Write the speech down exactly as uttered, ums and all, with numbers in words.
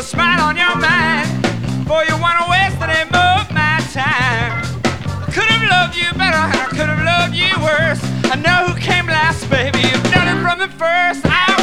smile on your mind. Boy, you wanna waste any more of my time. I could have loved you better and I could have loved you worse. I know who came last, baby. You've done it from the first. I